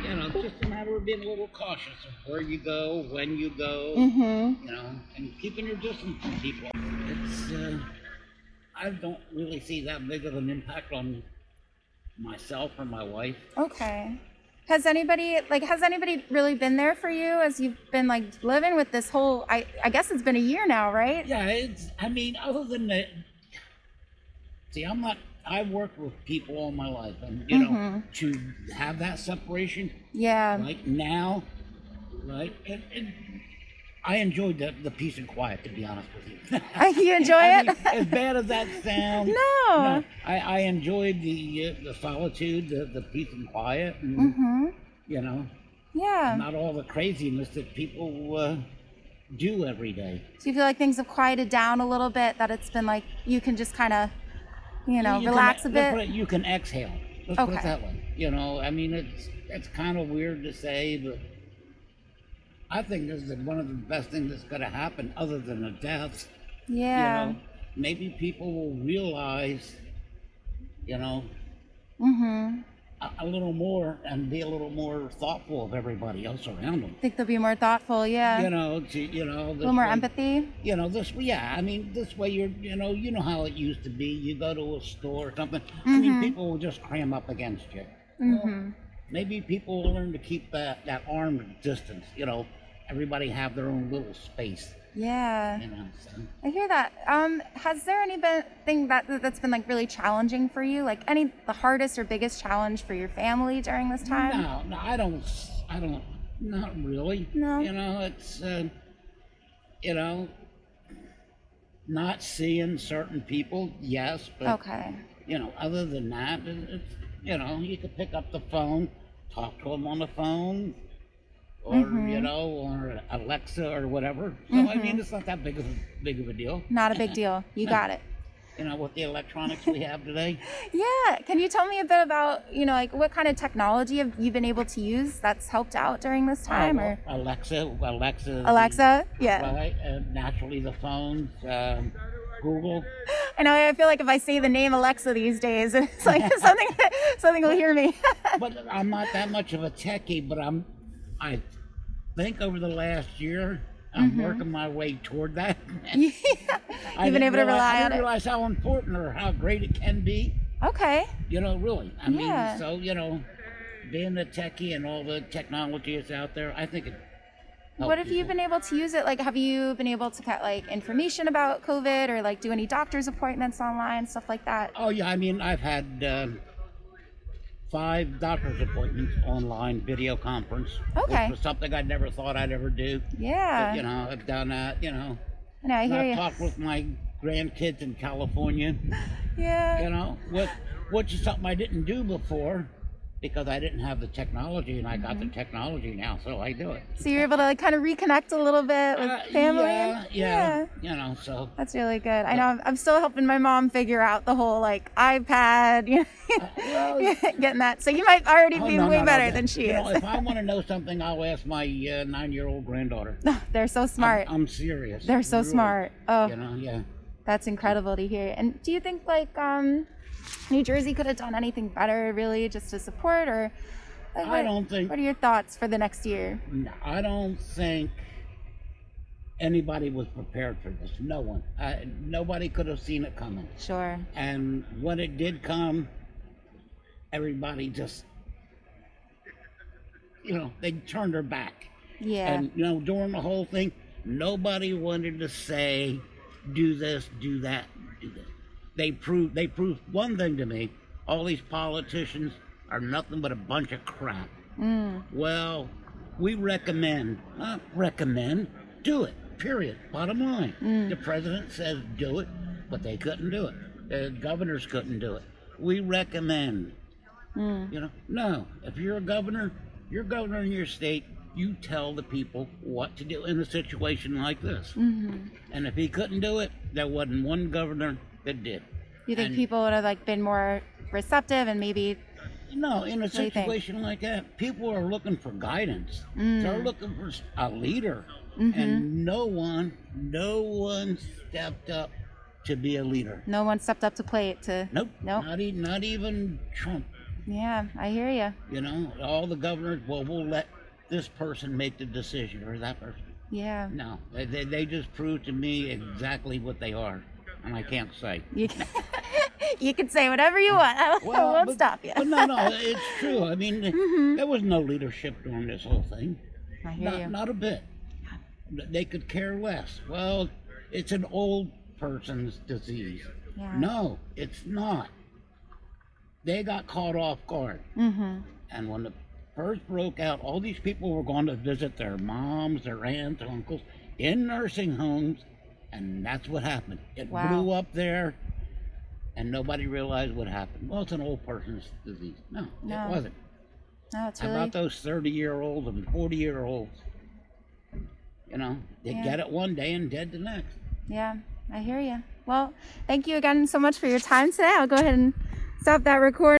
You know, it's just a matter of being a little cautious of where you go, when you go, Mm-hmm. you know, and keeping your distance from people. It's, I don't really see that big of an impact on myself or my wife. Okay. Has anybody really been there for you as you've been like living with this whole, I guess it's been a year now, right? Yeah, it's, I mean, other than that, see, I've worked with people all my life, and, you know, to have that separation, Yeah. like now, right, I enjoyed the peace and quiet, to be honest with you. You enjoy I it? mean, as bad as that sounds, No. I enjoyed the solitude, the peace and quiet, and, you know, Yeah. not all the craziness that people do every day. Do you feel like things have quieted down a little bit, that it's been like you can just kind of, you know, You relax can, a let's put bit? it, you can exhale. Let's put it Okay. that way. You know, I mean, it's kind of weird to say, but I think this is one of the best things that's going to happen, other than the deaths. Yeah. You know, maybe people will realize, you know, a little more and be a little more thoughtful of everybody else around them. Think they'll be more thoughtful, yeah. You know, a A little more empathy. You know, I mean, this way you know how it used to be. You go to a store or something. I mean, people will just cram up against you. Well, maybe people will learn to keep that arm distance. You know, everybody have their own little space. Yeah. You know, so. I hear that. Has there anything that's been like really challenging for you? Like the hardest or biggest challenge for your family during this time? No, I don't, not really. No. You know, it's, you know, not seeing certain people, yes, but, Okay. you know, other than that, it's, you know, you could pick up the phone, talk to them on the phone, or, you know, or Alexa or whatever. So, I mean, it's not that big of a deal. Not a big deal. You got it. You know, with the electronics we have today. Yeah. Can you tell me a bit about, you know, like what kind of technology have you been able to use that's helped out during this time? Well, Or Alexa. Yeah. Right, naturally the phones, Google. I know. I feel like if I say the name Alexa these days, it's like something will hear me. But I'm not that much of a techie, but I think over the last year, I'm working my way toward that. You've been able to rely I on didn't it. realize how important or how great it can be. Okay. You know, really. I Yeah. mean, so, you know, being a techie and all the technology that's out there, I think it helps What have you people. been able to use it? Like, have you been able to get like information about COVID or like do any doctor's appointments online, stuff like that? Oh, yeah. I mean, I've had 5 doctor's appointments online, video conference. Okay. Which was something I never thought I'd ever do. Yeah. But, you know, I've done that, you know. No, I hear I've you. talked with my grandkids in California, Yeah. you know, which is something I didn't do before because I didn't have the technology, and I got the technology now, so I do it. So you're able to like kind of reconnect a little bit with family. Yeah, you know, so. That's really good. I know I'm still helping my mom figure out the whole like iPad, you know, Well, getting that. So you might already oh, be no, way no, better no, than she you know, is. if I want to know something, I'll ask my 9-year-old granddaughter. They're so smart. I'm serious. They're so Really. smart. Oh, You know, yeah. that's incredible to hear. And do you think like New Jersey could have done anything better, really, just to support, or like, I don't think. what are your thoughts for the next year? No, I don't think anybody was prepared for this. No one. Nobody could have seen it coming. Sure. And when it did come, everybody just, you know, they turned their back. Yeah. And, you know, during the whole thing, nobody wanted to say, do this, do that, do this. They proved one thing to me. All these politicians are nothing but a bunch of crap. Well, we recommend, do it, period, bottom line. The president says do it, but they couldn't do it. The governors couldn't do it. We recommend, you know, no, if you're governor in your state, you tell the people what to do in a situation like this. And if he couldn't do it, there wasn't one governor that did. You think And- people would have like been more receptive and maybe? No, in a do you think? situation like that, people are looking for guidance. They're looking for a leader, and no one stepped up to be a leader. No one stepped up to play it to. Nope. Nope. Not even Trump. Yeah, I hear you. You know, all the governors, well, we'll let this person make the decision or that person. Yeah. No, they just prove to me exactly what they are, and I can't say. You can, you can say whatever you want. I won't stop you. But no, it's true. I mean, there was no leadership during this whole thing. I hear you. Not a bit. They could care less. Well, it's an old person's disease. Yeah. No, it's not. They got caught off guard. Mm-hmm. And when the first broke out, all these people were going to visit their moms, their aunts, uncles in nursing homes, and that's what happened. It Wow. blew up there, and nobody realized what happened. Well, it's an old person's disease. No, No. it wasn't. No, it's How really. about those 30-year-olds and 40-year-olds? You know, they Yeah. get it one day and dead the next. Yeah, I hear you. Well, thank you again so much for your time today. I'll go ahead and stop that recording.